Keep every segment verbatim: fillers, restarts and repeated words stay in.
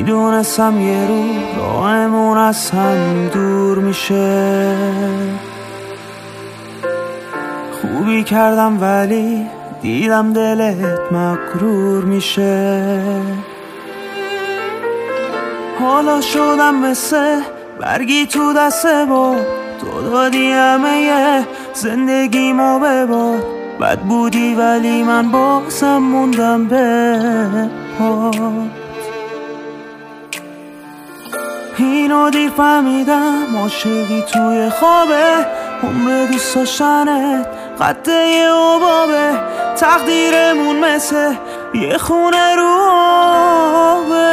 میدونستم یه رو راهمون از هم دور میشه، خوبی کردم ولی دیدم دلت مغرور میشه. حالا شدم مثل برگی تو دست با تو دادی همه زندگیمو به باد. بد بودی ولی من بازم موندم به پات. اینو دیر فهمیدم عاشقی توی خوابه، عمر دوست داشتنت قده یه عبابه. تقدیرمون مثل یه خونه رو آبه.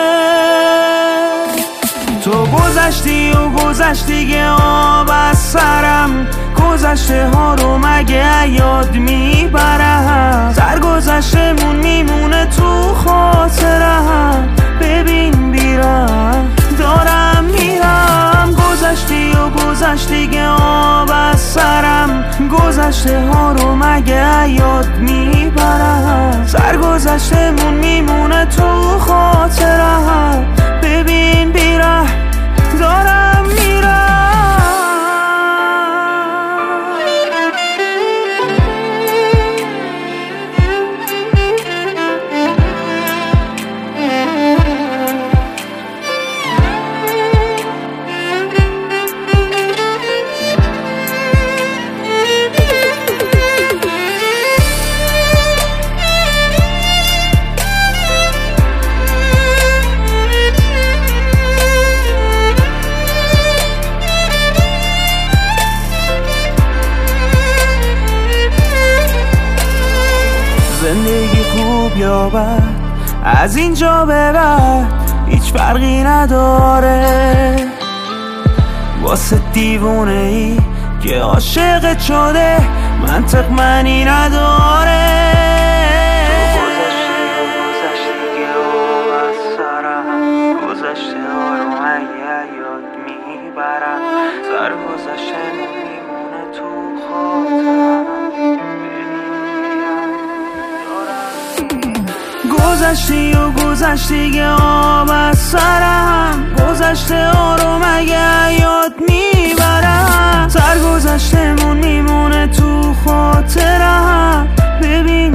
تو گذشتی و گذشتی که آب از سرم، گذشته ها رو مگه یاد میبرم؟ سرگذشتمون میمونه تو خاطرم. ببین بیرم دارم میرم. گذشتی و گذشتی که آب از سرم، گذشته ها رو مگه یاد میبرم؟ سرگذشتمون میمونه تو خاطرم. ببین بیرم دارم میرم. زندگی خوب یا بد از اینجا به بعد هیچ فرقی نداره واسه دیوونه ای که عاشقت شده. منطق معنی نداره. گذشتی که آب از سرم، گذشته ها رو مگه یاد میبرم؟ سرگذشته میمونه تو خاطرم. گذشتی و گذشتی که آب از سرم، گذشته ها رو مگه یاد میبرم؟ سرگذشتمون میمونه تو خاطرم. ببین